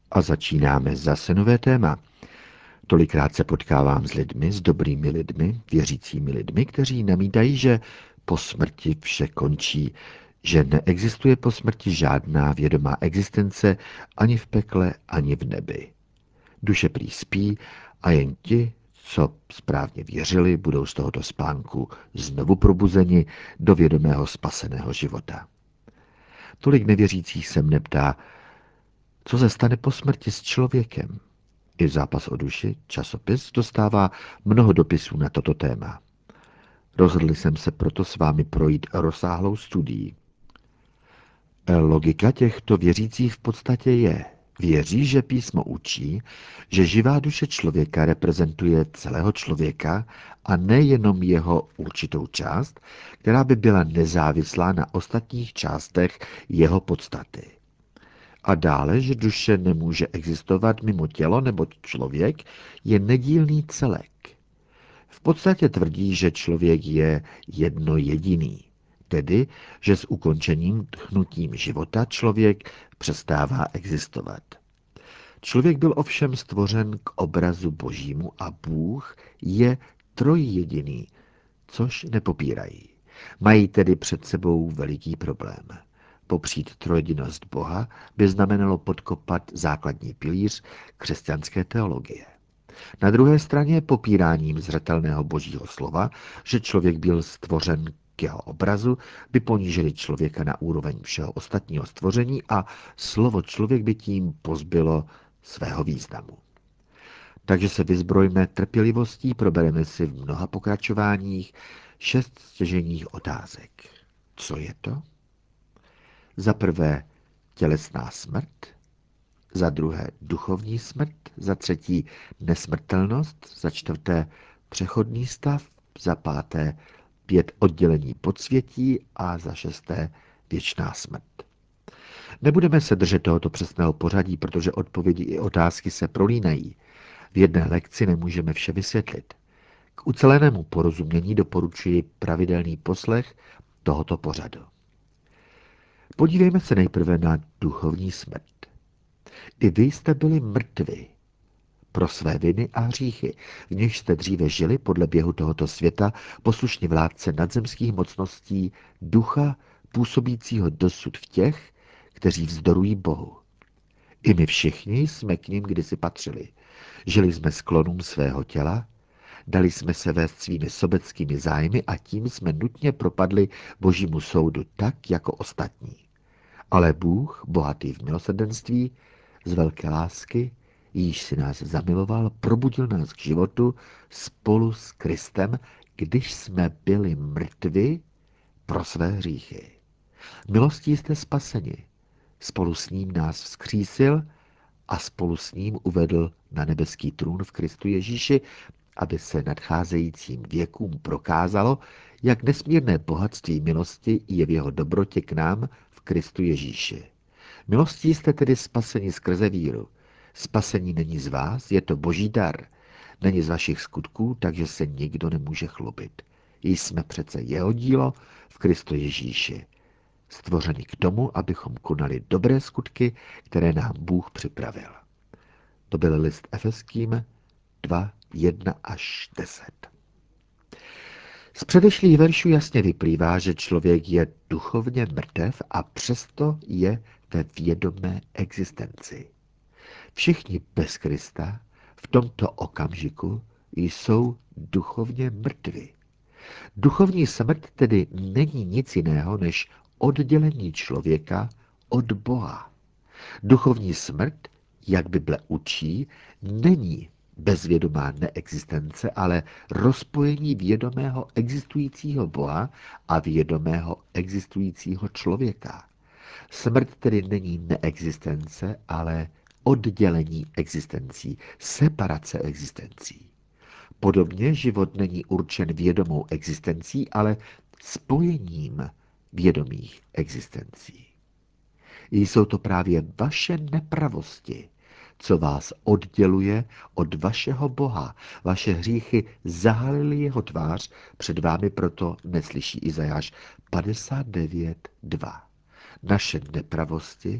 A začínáme zase nové téma. Tolikrát se potkávám s lidmi, s dobrými lidmi, věřícími lidmi, kteří namítají, že po smrti vše končí, že neexistuje po smrti žádná vědomá existence ani v pekle, ani v nebi. Duše prý spí a jen ti, co správně věřili, budou z tohoto spánku znovu probuzeni do vědomého spaseného života. Tolik nevěřících se mne ptá, co se stane po smrti s člověkem. I Zápas o duši, časopis, dostává mnoho dopisů na toto téma. Rozhodl jsem se proto s vámi projít rozsáhlou studií. Logika těchto věřících v podstatě je, věří, že písmo učí, že živá duše člověka reprezentuje celého člověka a nejenom jeho určitou část, která by byla nezávislá na ostatních částech jeho podstaty. A dále, že duše nemůže existovat mimo tělo, neboť člověk je nedílný celek. V podstatě tvrdí, že člověk je jedno jediný, tedy, že s ukončením tchnutím života člověk přestává existovat. Člověk byl ovšem stvořen k obrazu Božímu a Bůh je trojjediný, což nepopírají. Mají tedy před sebou veliký problém. Popřít trojedinost Boha by znamenalo podkopat základní pilíř křesťanské teologie. Na druhé straně popíráním zřetelného Božího slova, že člověk byl stvořen k jeho obrazu, by ponížili člověka na úroveň všeho ostatního stvoření a slovo člověk by tím pozbylo svého významu. Takže se vyzbrojme trpělivostí, probereme si v mnoha pokračováních 6 stěžejních otázek. Co je to? Za prvé tělesná smrt, za druhé duchovní smrt, za třetí nesmrtelnost, za čtvrté přechodný stav, za páté 5 oddělení podsvětí a za šesté věčná smrt. Nebudeme se držet tohoto přesného pořadí, protože odpovědi i otázky se prolínají. V jedné lekci nemůžeme vše vysvětlit. K ucelenému porozumění doporučuji pravidelný poslech tohoto pořadu. Podívejme se nejprve na duchovní smrt. I vy jste byli mrtvi pro své viny a hříchy, v nichž jste dříve žili podle běhu tohoto světa, poslušně vládce nadzemských mocností ducha působícího dosud v těch, kteří vzdorují Bohu. I my všichni jsme k ním kdysi patřili. Žili jsme sklonům svého těla, dali jsme se vést svými sobeckými zájmy a tím jsme nutně propadli Božímu soudu tak, jako ostatní. Ale Bůh, bohatý v milosrdenství, z velké lásky, již si nás zamiloval, probudil nás k životu spolu s Kristem, když jsme byli mrtvi pro své hříchy. Milostí jste spaseni. Spolu s ním nás vzkřísil a spolu s ním uvedl na nebeský trůn v Kristu Ježíši, aby se nadcházejícím věkům prokázalo, jak nesmírné bohatství milosti je v jeho dobrotě k nám v Kristu Ježíši. Milostí jste tedy spaseni skrze víru. Spasení není z vás, je to Boží dar. Není z vašich skutků, takže se nikdo nemůže chlubit. Jsme přece jeho dílo v Kristu Ježíši. Stvořeni k tomu, abychom konali dobré skutky, které nám Bůh připravil. To byl list Efeským 2, 1 až 10. Z předešlých veršů jasně vyplývá, že člověk je duchovně mrtev a přesto je ve vědomé existenci. Všichni bez Krista v tomto okamžiku jsou duchovně mrtvi. Duchovní smrt tedy není nic jiného než oddělení člověka od Boha. Duchovní smrt, jak Bible učí, není bezvědomá neexistence, ale rozpojení vědomého existujícího Boha a vědomého existujícího člověka. Smrt tedy není neexistence, ale oddělení existencí, separace existencí. Podobně život není určen vědomou existencí, ale spojením vědomých existencí. Jsou to právě vaše nepravosti, co vás odděluje od vašeho Boha. Vaše hříchy zahalily jeho tvář, před vámi proto neslyší Izajáš 59.2. Naše nepravosti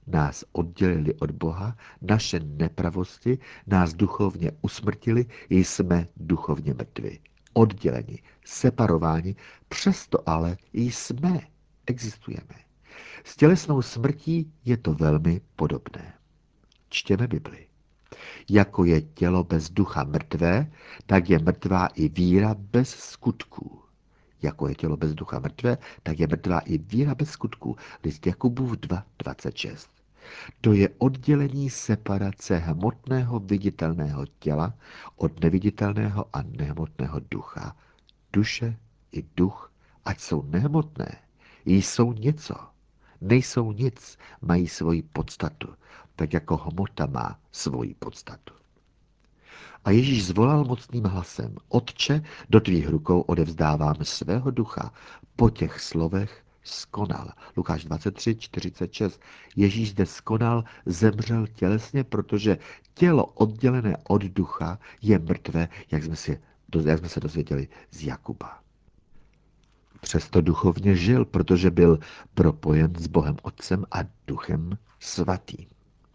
nás oddělili od Boha, naše nepravosti nás duchovně usmrtili, jsme duchovně mrtvi. Odděleni, separováni, přesto ale jsme, existujeme. S tělesnou smrtí je to velmi podobné. Čtěme Bibli. Jako je tělo bez ducha mrtvé, tak je mrtvá i víra bez skutků. Jako je tělo bez ducha mrtvé, tak je mrtvá i víra bez skutků. List Jakubův 2:26. To je oddělení separace hmotného viditelného těla od neviditelného a nehmotného ducha. Duše i duch, ať jsou nehmotné, jsou něco. Nejsou nic, mají svoji podstatu, tak jako hmota má svoji podstatu. A Ježíš zvolal mocným hlasem: Otče, do tvých rukou odevzdávám svého ducha. Po těch slovech skonal. Lukáš 23:46. Ježíš zde skonal, zemřel tělesně, protože tělo oddělené od ducha je mrtvé, jak jsme se dozvěděli z Jakuba. Přesto duchovně žil, protože byl propojen s Bohem Otcem a Duchem Svatým.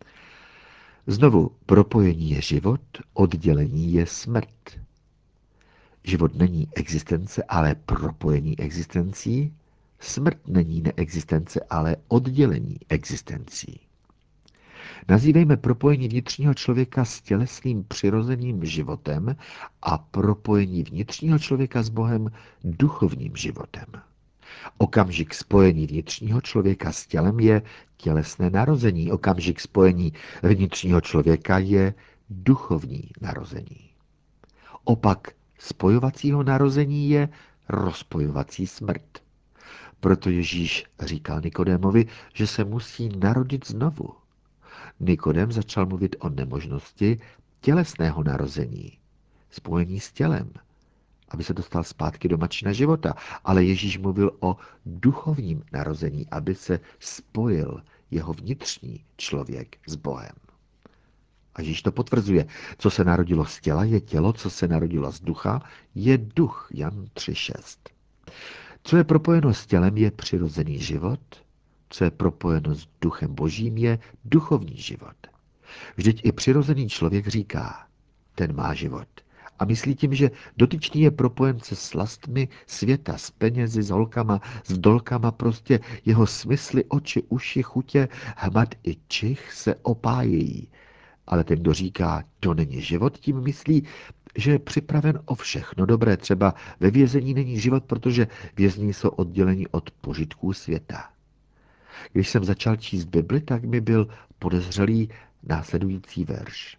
Znovu, propojení je život, oddělení je smrt. Život není existence, ale propojení existencí. Smrt není neexistence, ale oddělení existencí. Nazývejme propojení vnitřního člověka s tělesným přirozeným životem a propojení vnitřního člověka s Bohem duchovním životem. Okamžik spojení vnitřního člověka s tělem je tělesné narození. Okamžik spojení vnitřního člověka je duchovní narození. Opak spojovacího narození je rozpojovací smrt. Proto Ježíš říkal Nikodémovi, že se musí narodit znovu. Nikodém začal mluvit o nemožnosti tělesného narození, spojení s tělem, aby se dostal zpátky do mačina života. Ale Ježíš mluvil o duchovním narození, aby se spojil jeho vnitřní člověk s Bohem. A Ježíš to potvrzuje. Co se narodilo z těla, je tělo, co se narodilo z ducha, je duch. Jan 3:6. Co je propojeno s tělem, je přirozený život. Co je propojeno s duchem božím, je duchovní život. Vždyť i přirozený člověk říká, ten má život. A myslí tím, že dotyčný je propojen se slastmi světa, s penězi, s holkama, s dolkama, prostě jeho smysly, oči, uši, chutě, hmat i čich se opájejí. Ale ten, kdo říká, to není život, tím myslí, že je připraven o všechno dobré. Třeba ve vězení není život, protože vězni jsou odděleni od požitků světa. Když jsem začal číst Bibli, tak mi byl podezřelý následující verš.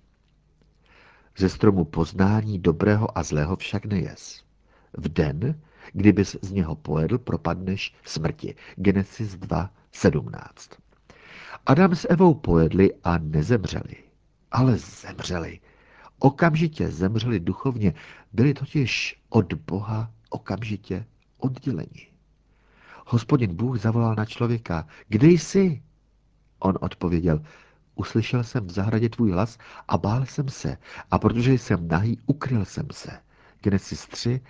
Ze stromu poznání dobrého a zlého však nejez. V den, kdybys z něho pojedl, propadneš smrti. Genesis 2:17. Adam s Evou pojedli a nezemřeli, ale zemřeli. Okamžitě zemřeli duchovně, byli totiž od Boha okamžitě odděleni. Hospodin Bůh zavolal na člověka, kde jsi? On odpověděl, uslyšel jsem v zahradě tvůj hlas a bál jsem se, a protože jsem nahý, ukryl jsem se. Genesis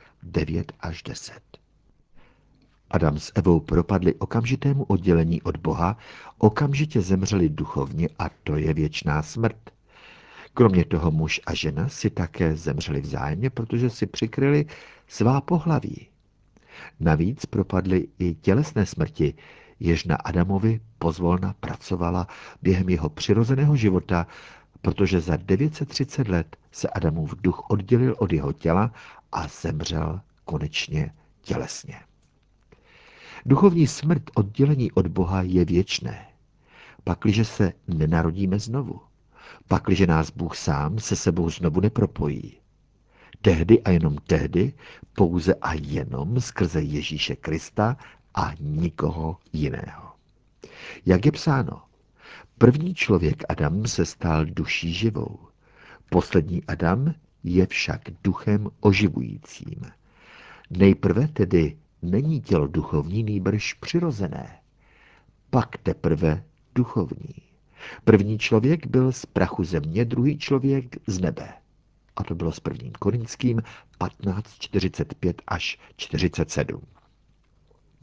3:9-10. Adam s Evou propadli okamžitému oddělení od Boha, okamžitě zemřeli duchovně a to je věčná smrt. Kromě toho muž a žena si také zemřeli vzájemně, protože si přikryli svá pohlaví. Navíc propadly i tělesné smrti, jež na Adamovi pozvolna pracovala během jeho přirozeného života, protože za 930 let se Adamův duch oddělil od jeho těla a zemřel konečně tělesně. Duchovní smrt oddělení od Boha je věčné. Pakliže se nenarodíme znovu, pakliže nás Bůh sám se sebou znovu nepropojí. Tehdy a jenom tehdy, pouze a jenom skrze Ježíše Krista a nikoho jiného. Jak je psáno, první člověk Adam se stal duší živou. Poslední Adam je však duchem oživujícím. Nejprve tedy není tělo duchovní, nýbrž přirozené. Pak teprve duchovní. První člověk byl z prachu země, druhý člověk z nebe. A to bylo s 1. Korinským 15:45-47.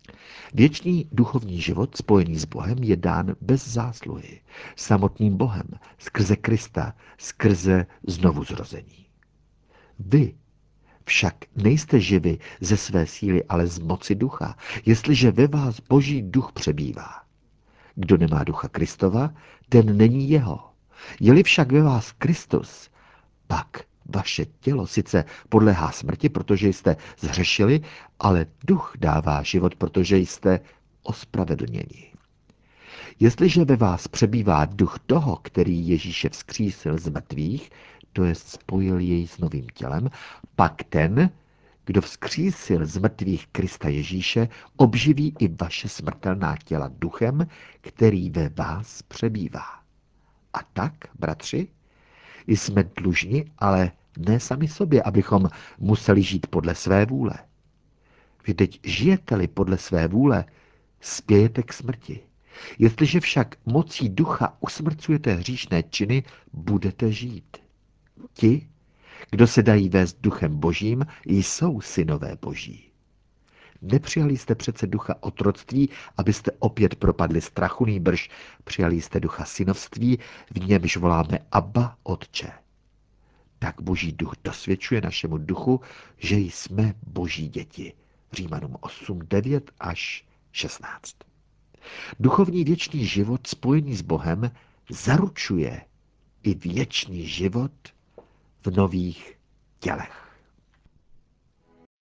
Věčný duchovní život spojený s Bohem je dán bez zásluhy, samotným Bohem, skrze Krista, skrze znovuzrození. Vy však nejste živi ze své síly, ale z moci ducha, jestliže ve vás Boží duch přebývá. Kdo nemá ducha Kristova, ten není jeho. Je-li však ve vás Kristus, pak vaše tělo sice podléhá smrti, protože jste zhřešili, ale duch dává život, protože jste ospravedlněni. Jestliže ve vás přebývá duch toho, který Ježíše vzkřísil z mrtvých, to jest spojil jej s novým tělem, pak ten, kdo vzkřísil z mrtvých Krista Ježíše, obživí i vaše smrtelná těla duchem, který ve vás přebývá. A tak, bratři, jsme dlužni, ale ne sami sobě, abychom museli žít podle své vůle. Vy teď žijete-li podle své vůle, spějete k smrti. Jestliže však mocí ducha usmrcujete hříšné činy, budete žít. Ti, kdo se dají vést duchem božím, jsou synové boží. Nepřijali jste přece ducha otroctví, abyste opět propadli strachu, nýbrž přijali jste ducha synovství, v němž voláme Abba, Otče. Tak boží duch dosvědčuje našemu duchu, že jsme boží děti. Římanům 8, 9 až 16. Duchovní věčný život spojený s Bohem zaručuje i věčný život v nových tělech.